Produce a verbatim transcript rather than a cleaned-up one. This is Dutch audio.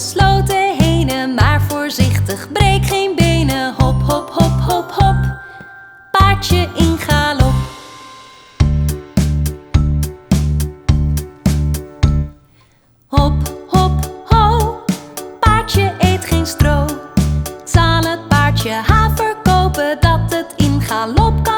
sloten henen, maar voorzichtig, breek geen benen. Hop, hop, hop, hop, hop, paardje in galop. Hop, hop, ho, paardje eet geen stro. Zal het paardje haver kopen dat het in galop kan?